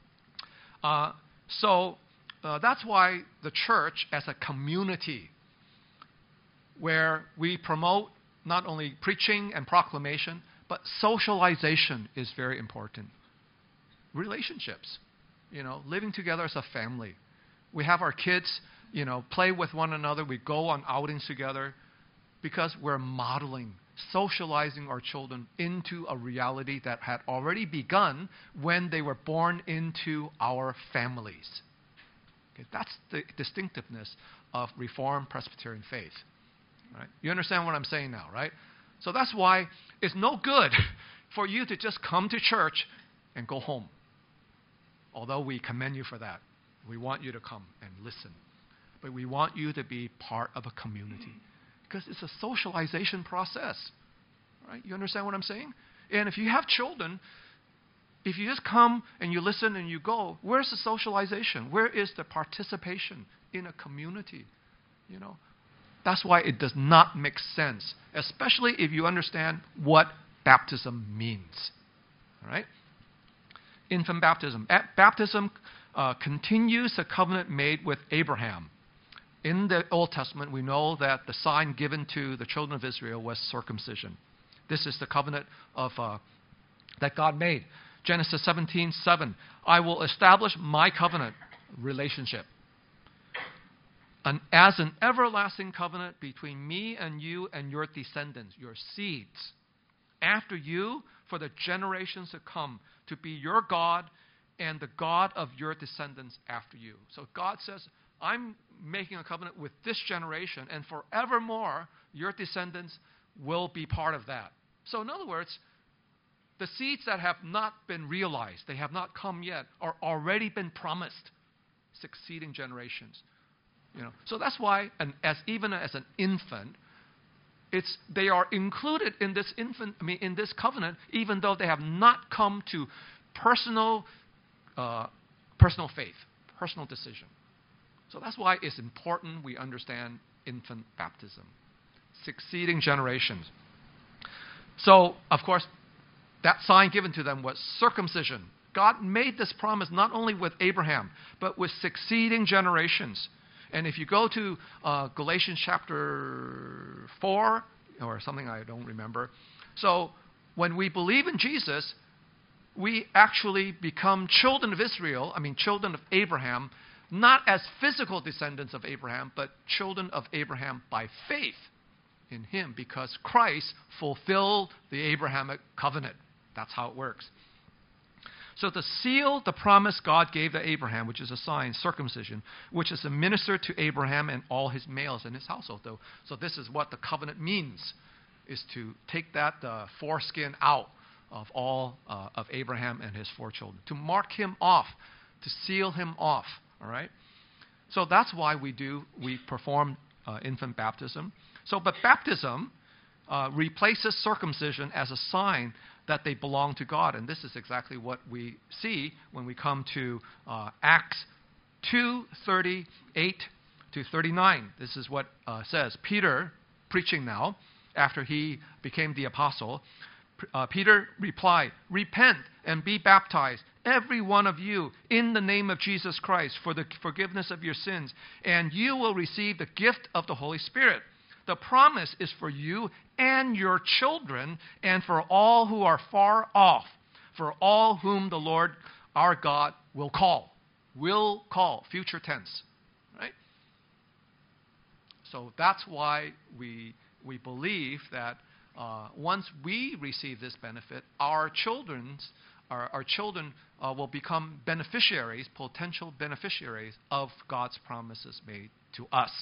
A: Uh, so uh, that's why the church as a community where we promote not only preaching and proclamation, but socialization is very important. Relationships. You know, living together as a family. We have our kids, you know, play with one another. We go on outings together because we're modeling, socializing our children into a reality that had already begun when they were born into our families. Okay, that's the distinctiveness of Reformed Presbyterian faith. Right? You understand what I'm saying now, right? So that's why it's no good for you to just come to church and go home. Although we commend you for that. We want you to come and listen. But we want you to be part of a community. Because it's a socialization process. Right? You understand what I'm saying? And if you have children, if you just come and you listen and you go, where's the socialization? Where is the participation in a community? You know? That's why it does not make sense. Especially if you understand what baptism means. All right? Infant baptism. At baptism uh, continues the covenant made with Abraham. In the Old Testament, we know that the sign given to the children of Israel was circumcision. This is the covenant of uh, that God made. Genesis seventeen seven. I will establish my covenant relationship an, as an everlasting covenant between me and you and your descendants, your seeds, after you, for the generations to come, to be your God and the God of your descendants after you. So God says, I'm making a covenant with this generation, and forevermore, your descendants will be part of that. So in other words, the seeds that have not been realized, they have not come yet, are already been promised succeeding generations. You know, so that's why, and as even as an infant, it's they are included in this infant, I mean, in this covenant, even though they have not come to personal, uh, personal faith, personal decision. So that's why it's important we understand infant baptism, succeeding generations. So, of course, that sign given to them was circumcision. God made this promise not only with Abraham, but with succeeding generations. And if you go to uh, Galatians chapter four, or something I don't remember, so when we believe in Jesus, we actually become children of Israel, I mean children of Abraham, not as physical descendants of Abraham, but children of Abraham by faith in him, because Christ fulfilled the Abrahamic covenant. That's how it works. So to seal the promise God gave to Abraham, which is a sign, circumcision, which is to minister to Abraham and all his males in his household. Though. So this is what the covenant means, is to take that uh, foreskin out of all uh, of Abraham and his four children, to mark him off, to seal him off. All right. So that's why we do we perform uh, infant baptism. So, but baptism uh, replaces circumcision as a sign that they belong to God. And this is exactly what we see when we come to uh, Acts two thirty-eight to thirty-nine. This is what uh, says. Peter, preaching now, after he became the apostle, uh, Peter replied, "Repent and be baptized, every one of you, in the name of Jesus Christ, for the forgiveness of your sins, and you will receive the gift of the Holy Spirit. The promise is for you and your children, and for all who are far off, for all whom the Lord our God will call. Will call, future tense. Right? So that's why we, we believe that uh, once we receive this benefit, our children's Our, our children uh, will become beneficiaries, potential beneficiaries of God's promises made to us.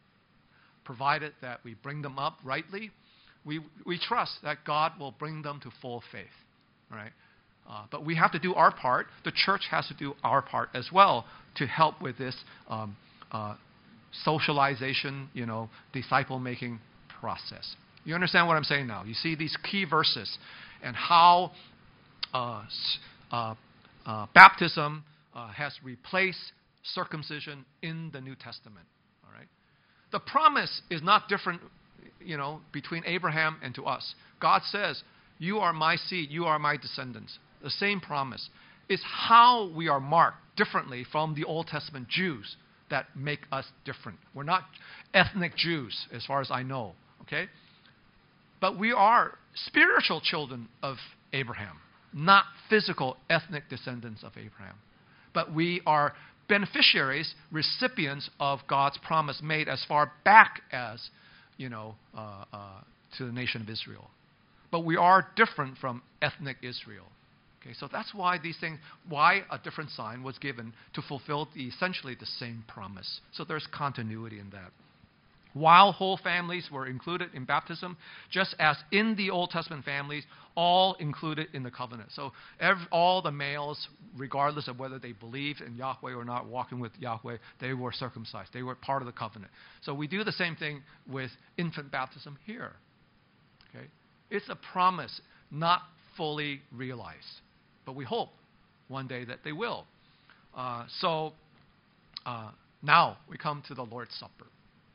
A: Provided that we bring them up rightly, we, we trust that God will bring them to full faith. Right? Uh, but we have to do our part. The church has to do our part as well to help with this um, uh, socialization, you know, disciple-making process. You understand what I'm saying now? You see these key verses and how Uh, uh, uh, baptism uh, has replaced circumcision in the New Testament. All right, the promise is not different, you know, between Abraham and to us. God says, "You are my seed; you are my descendants." The same promise. It's how we are marked differently from the Old Testament Jews that make us different. We're not ethnic Jews, as far as I know. Okay, but we are spiritual children of Abraham. Not physical ethnic descendants of Abraham. But we are beneficiaries, recipients of God's promise made as far back as, you know, uh, uh, to the nation of Israel. But we are different from ethnic Israel. Okay, so that's why these things, why a different sign was given to fulfill the, essentially the same promise. So there's continuity in that. While whole families were included in baptism, just as in the Old Testament families, all included in the covenant. So every, all the males, regardless of whether they believed in Yahweh or not, walking with Yahweh, they were circumcised. They were part of the covenant. So we do the same thing with infant baptism here. Okay? It's a promise not fully realized, but we hope one day that they will. Uh, so uh, now we come to the Lord's Supper.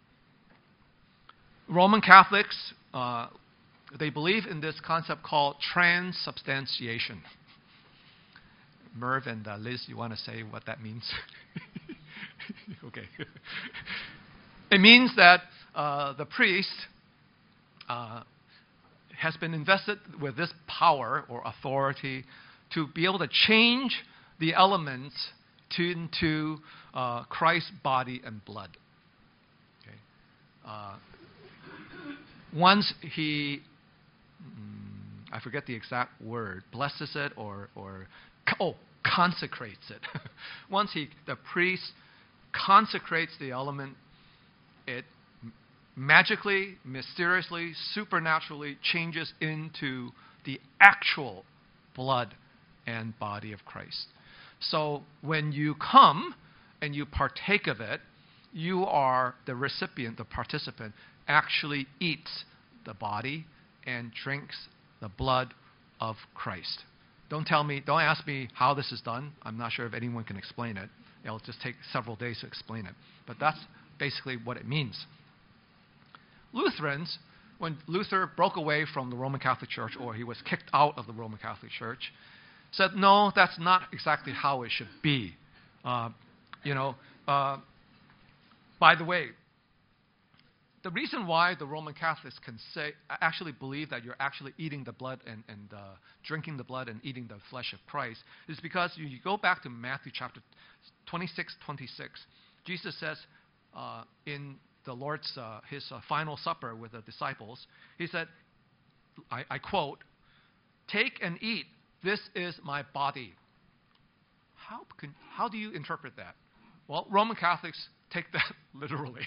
A: Roman Catholics, uh, they believe in this concept called transubstantiation. Merv and uh, Liz, you want to say what that means? Okay. It means that uh, the priest uh, has been invested with this power or authority to be able to change the elements to, into uh, Christ's body and blood. Okay. Uh, Once he, mm, I forget the exact word, blesses it or, or oh, consecrates it. Once he, the priest consecrates the element, it magically, mysteriously, supernaturally changes into the actual blood and body of Christ. So when you come and you partake of it, you are the recipient, the participant, actually eats the body and drinks the blood of Christ. Don't tell me, don't ask me how this is done. I'm not sure if anyone can explain it. It'll just take several days to explain it. But that's basically what it means. Lutherans, when Luther broke away from the Roman Catholic Church, or he was kicked out of the Roman Catholic Church, said, no, that's not exactly how it should be. Uh, you know, uh, by the way, the reason why the Roman Catholics can say, actually believe that you're actually eating the blood and, and uh, drinking the blood and eating the flesh of Christ is because you, you go back to Matthew chapter twenty-six, twenty-six. Jesus says uh, in the Lord's, uh, his uh, final supper with the disciples, he said, I, I quote, "Take and eat, this is my body." How, can, how do you interpret that? Well, Roman Catholics take that literally.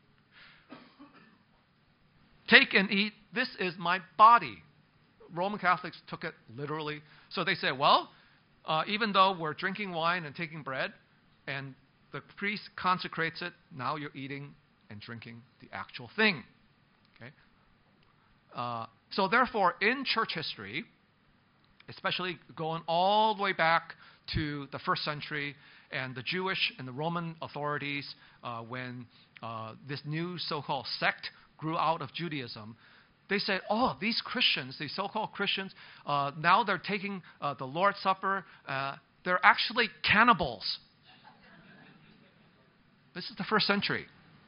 A: Take and eat, this is my body. Roman Catholics took it literally. So they say, well, uh, even though we're drinking wine and taking bread, and the priest consecrates it, now you're eating and drinking the actual thing. Okay. Uh, so therefore, in church history, especially going all the way back to the first century, and the Jewish and the Roman authorities, uh, when uh, this new so-called sect grew out of Judaism, they said, oh, these Christians, these so-called Christians, uh, now they're taking uh, the Lord's Supper, uh, they're actually cannibals. This is the first century.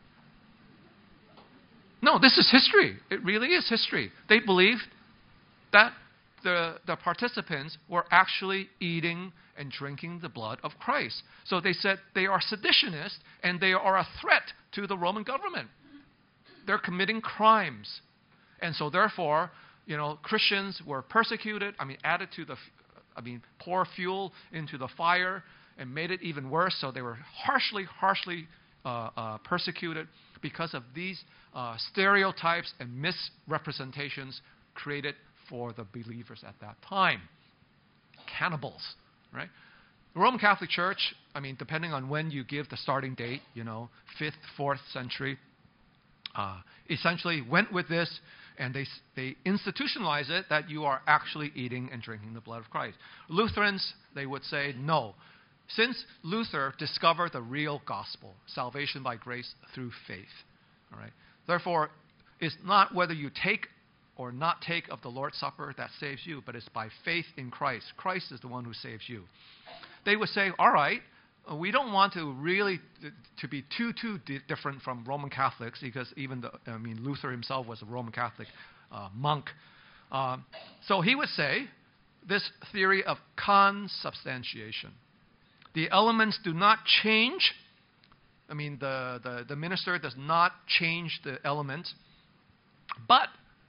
A: No, this is history. It really is history. They believed that the, the participants were actually eating and drinking the blood of Christ. So they said they are seditionists and they are a threat to the Roman government. They're committing crimes. And so therefore, you know, Christians were persecuted. I mean, added to the, I mean, pour fuel into the fire and made it even worse. So they were harshly, harshly uh, uh, persecuted because of these uh, stereotypes and misrepresentations created for the believers at that time. Cannibals, right? The Roman Catholic Church, I mean, depending on when you give the starting date, you know, fifth, fourth century, uh, essentially went with this, and they they institutionalize it that you are actually eating and drinking the blood of Christ. Lutherans, they would say no. Since Luther discovered the real gospel, salvation by grace through faith, all right. Therefore, it's not whether you take or not take of the Lord's Supper that saves you, but it's by faith in Christ. Christ is the one who saves you. They would say, all right, we don't want to really to be too, too di- different from Roman Catholics, because even, the, I mean, Luther himself was a Roman Catholic uh, monk. Uh, so he would say this theory of consubstantiation. The elements do not change. I mean, the, the, the minister does not change the elements, but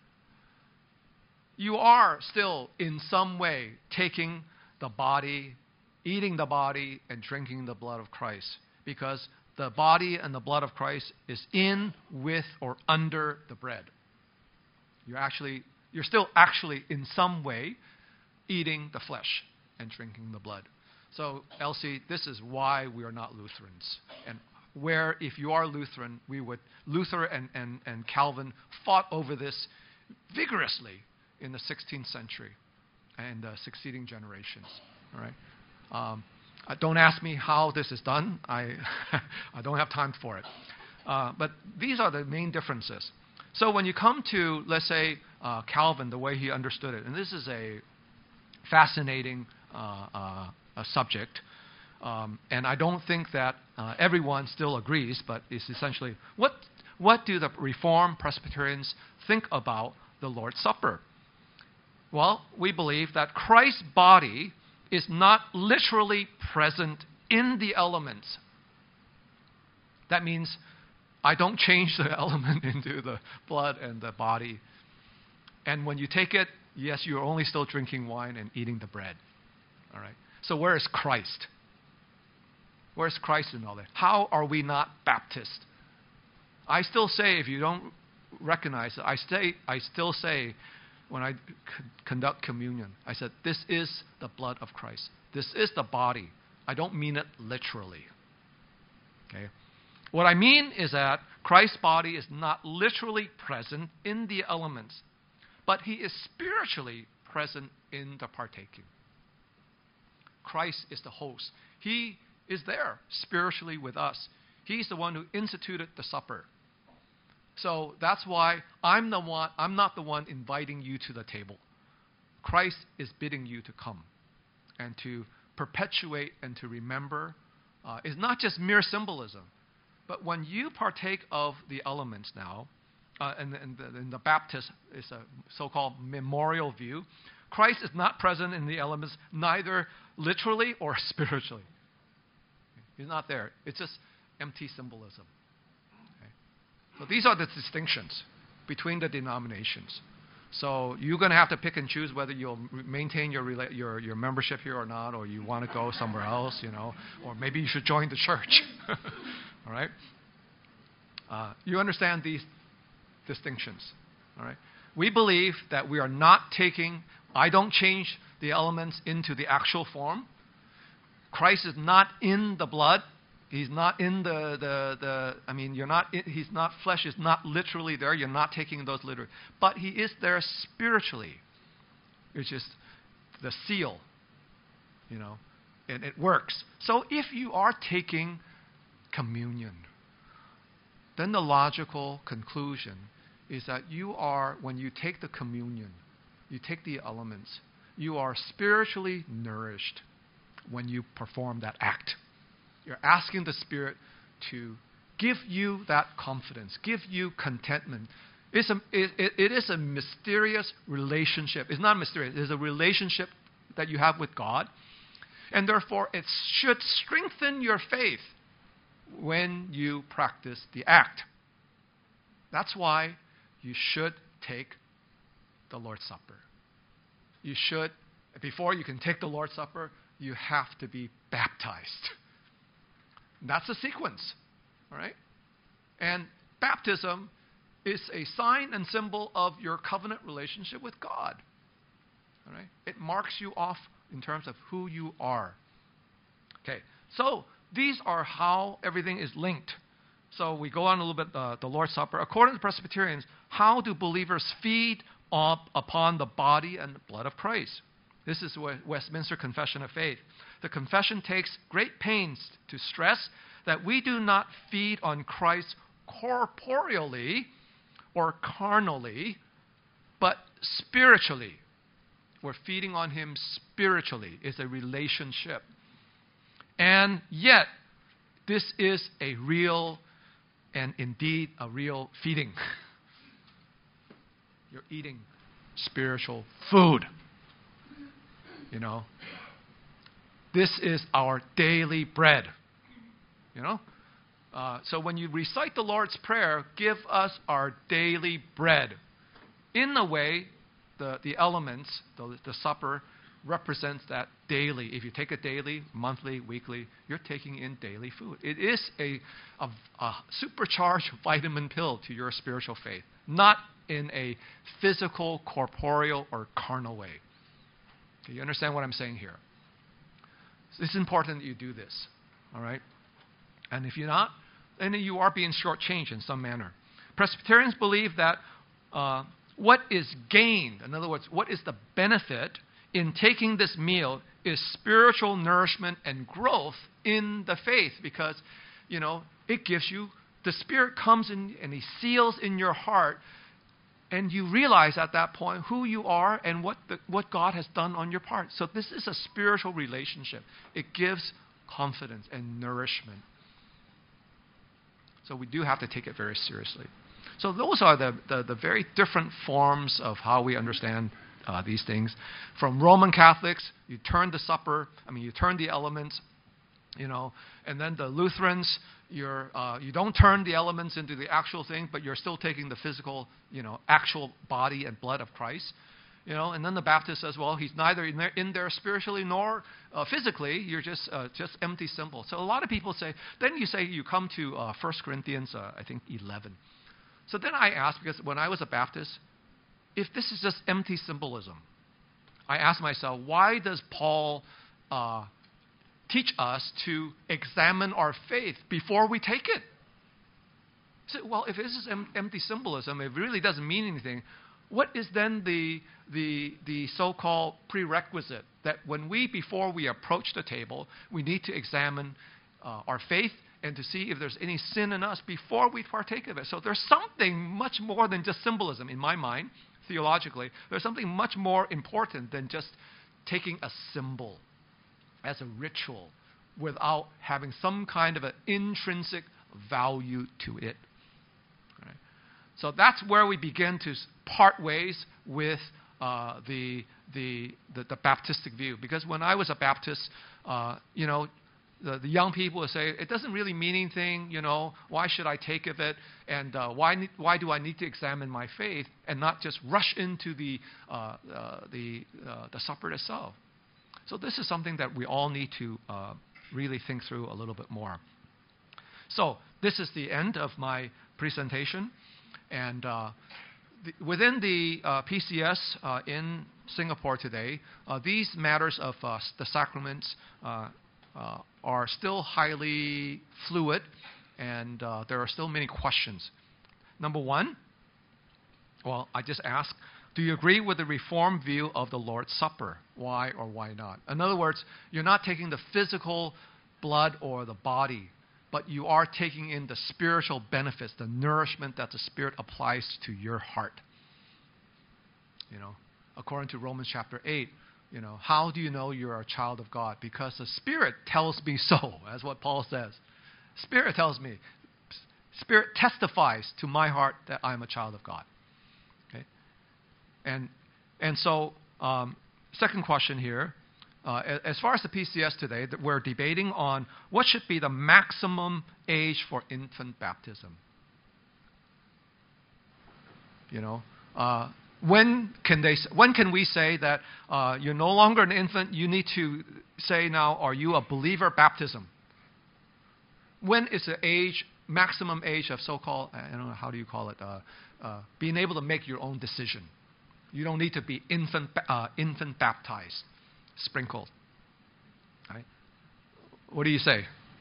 A: you are still in some way taking the body, eating the body, and drinking the blood of Christ, because the body and the blood of Christ is in, with, or under the bread. You're actually, you're still actually in some way eating the flesh and drinking the blood. So, Elsie, this is why we are not Lutherans. And where, if you are Lutheran, we would, Luther and, and, and Calvin fought over this vigorously in the sixteenth century and uh, succeeding generations. All right. Um, uh, don't ask me how this is done. I I don't have time for it. Uh, but these are the main differences. So when you come to, let's say, uh, Calvin, the way he understood it, and this is a fascinating uh, uh, a subject, um, and I don't think that uh, everyone still agrees, but it's essentially, what what do the Reformed Presbyterians think about the Lord's Supper? Well, we believe that Christ's body is not literally present in the elements. That means I don't change the element into the blood and the body. And when you take it, yes, you're only still drinking wine and eating the bread. All right. So where is Christ? Where's Christ in all that? How are we not Baptist? I still say, if you don't recognize it, I, stay, I still say, when I c- conduct communion, I said, this is the blood of Christ. This is the body. I don't mean it literally. Okay? What I mean is that Christ's body is not literally present in the elements, but he is spiritually present in the partaking. Christ is the host. He is there spiritually with us. He's the one who instituted the supper. So that's why I'm the one, I'm not the one inviting you to the table. Christ is bidding you to come and to perpetuate and to remember. Uh, it's not just mere symbolism, but when you partake of the elements now, uh, and, and, the, and the Baptist is a so-called memorial view, Christ is not present in the elements neither literally or spiritually. He's not there. It's just empty symbolism. So these are the distinctions between the denominations. So you're going to have to pick and choose whether you'll maintain your rela- your your membership here or not, or you want to go somewhere else, you know, or maybe you should join the church. All right. Uh, you understand these distinctions. All right. We believe that we are not taking. I don't change the elements into the actual form. Christ is not in the blood. He's not in the, the, the I mean, you're not, he's not, flesh is not literally there. You're not taking those literally. But he is there spiritually, which is the seal, you know, and it works. So if you are taking communion, then the logical conclusion is that you are, when you take the communion, you take the elements, you are spiritually nourished. when you perform that act. You're asking the Spirit to give you that confidence, give you contentment. It's a, it, it, it is a mysterious relationship. It's not mysterious. It's a relationship that you have with God. And therefore, it should strengthen your faith when you practice the act. That's why you should take the Lord's Supper. You should, before you can take the Lord's Supper, you have to be baptized. That's a sequence, all right? And baptism is a sign and symbol of your covenant relationship with God. All right? It marks you off in terms of who you are. Okay, so these are how everything is linked. So we go on a little bit, uh, the Lord's Supper. According to Presbyterians, how do believers feed up upon the body and the blood of Christ? This is Westminster Confession of Faith. The confession takes great pains to stress that we do not feed on Christ corporeally or carnally, but spiritually. We're feeding on Him spiritually. It's a relationship. And yet, this is a real and indeed a real feeding. You're eating spiritual food. You know, this is our daily bread. You know, uh, so when you recite the Lord's Prayer, give us our daily bread. In a way, the, the elements, the, the supper, represents that daily. If you take it daily, monthly, weekly, you're taking in daily food. It is a, a, a supercharged vitamin pill to your spiritual faith, not in a physical, corporeal, or carnal way. Okay, you understand what I'm saying here? So it's important that you do this, all right? And if you're not, then you are being shortchanged in some manner. Presbyterians believe that uh, what is gained, in other words, what is the benefit in taking this meal is spiritual nourishment and growth in the faith, because, you know, it gives you, the Spirit comes in and He seals in your heart, and you realize at that point who you are and what the, what God has done on your part. So this is a spiritual relationship. It gives confidence and nourishment. So we do have to take it very seriously. So those are the, the, the very different forms of how we understand uh, these things. From Roman Catholics, you turn the supper, I mean, you turn the elements, you know, and then the Lutherans, you're, uh, you don't turn the elements into the actual thing, but you're still taking the physical, you know, actual body and blood of Christ. You know, and then the Baptist says, well, He's neither in there, in there spiritually nor uh, physically. You're just uh, just empty symbol. So a lot of people say, then you say you come to uh, First Corinthians, uh, I think, eleven. So then I ask, because when I was a Baptist, if this is just empty symbolism, I ask myself, why does Paul uh, teach us to examine our faith before we take it? So, well, if this is em- empty symbolism, it really doesn't mean anything. What is then the, the, the so-called prerequisite that when we, before we approach the table, we need to examine uh, our faith and to see if there's any sin in us before we partake of it? So there's something much more than just symbolism in my mind, theologically. There's something much more important than just taking a symbol as a ritual without having some kind of an intrinsic value to it. Right? So that's where we begin to part ways with uh, the, the, the the Baptistic view. Because when I was a Baptist, uh, you know, the, the young people would say, it doesn't really mean anything, you know, why should I take of it? And uh, why, ne- why do I need to examine my faith and not just rush into the, uh, uh, the, uh, the supper itself? So this is something that we all need to uh, really think through a little bit more. So this is the end of my presentation. And uh, the, within the uh, P C S uh, in Singapore today, uh, these matters of uh, the sacraments uh, uh, are still highly fluid, and uh, there are still many questions. Number one, well, I just asked, do you agree with the Reformed view of the Lord's Supper? Why or why not? In other words, you're not taking the physical blood or the body, but you are taking in the spiritual benefits, the nourishment that the Spirit applies to your heart. You know, according to Romans chapter eight, You know, how do you know you're a child of God? Because the Spirit tells me so. That's what Paul says. Spirit tells me. Spirit testifies to my heart that I'm a child of God. Okay? And, and so, um, second question here. Uh, as far as the P C S today, that we're debating on what should be the maximum age for infant baptism. You know, uh, when can they? When can we say that uh, you're no longer an infant? You need to say now, are you a believer baptism? When is the age, maximum age of so-called, I don't know, how do you call it, uh, uh, being able to make your own decision? You don't need to be infant, uh, infant baptized, sprinkled. Right? What do you say?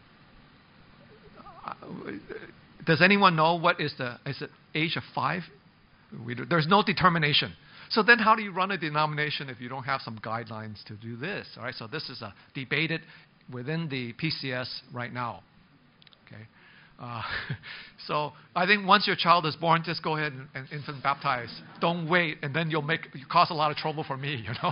A: Uh, does anyone know what is the, is it age of five? We do, there's no determination. So then how do you run a denomination if you don't have some guidelines to do this? All right, so this is a debated within the P C S right now. Okay, uh, so I think once your child is born, just go ahead and, and infant baptize. Don't wait, and then you'll make you cause a lot of trouble for me. You know.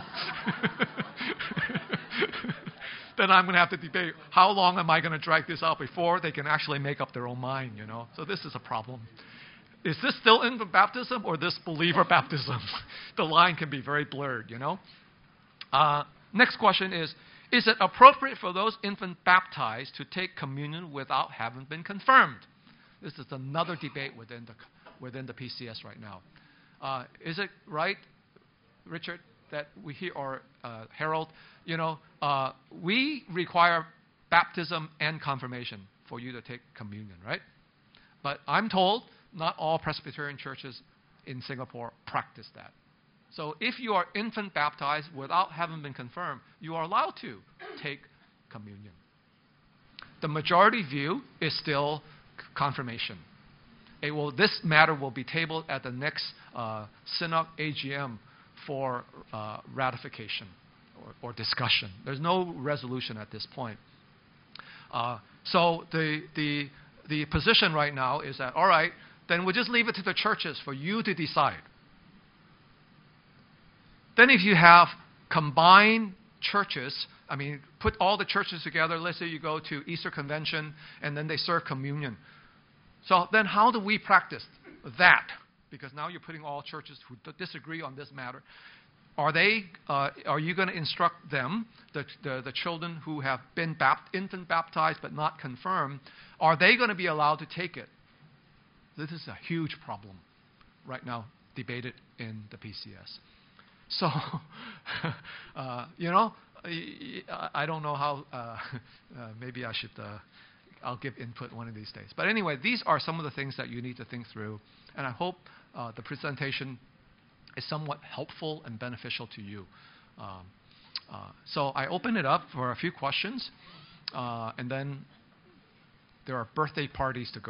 A: Then I'm going to have to debate how long am I going to drag this out before they can actually make up their own mind. You know, so this is a problem. Is this still infant baptism or this believer baptism? The line can be very blurred, you know. Uh, next question is, is it appropriate for those infant baptized to take communion without having been confirmed? This is another debate within the, within the P C S right now. Uh, is it right, Richard, that we hear, or uh, Harold, you know, uh, we require baptism and confirmation for you to take communion, right? But I'm told not all Presbyterian churches in Singapore practice that. So if you are infant baptized without having been confirmed, you are allowed to take communion. The majority view is still confirmation. It will, this matter will be tabled at the next uh, Synod A G M for uh, ratification or, or discussion. There's no resolution at this point. Uh, so the, the, the position right now is that, all right, then we'll just leave it to the churches for you to decide. Then if you have combined churches, I mean, put all the churches together, let's say you go to Easter Convention, and then they serve communion. So then how do we practice that? Because now you're putting all churches who disagree on this matter. Are they? Uh, are you going to instruct them, the, the, the children who have been bapt, infant baptized but not confirmed, are they going to be allowed to take it? This is a huge problem right now, debated in the P C S. So, uh, you know, I don't know how, uh, uh, maybe I should, uh, I'll give input one of these days. But anyway, these are some of the things that you need to think through. And I hope uh, the presentation is somewhat helpful and beneficial to you. Um, uh, so I open it up for a few questions. Uh, and then there are birthday parties to go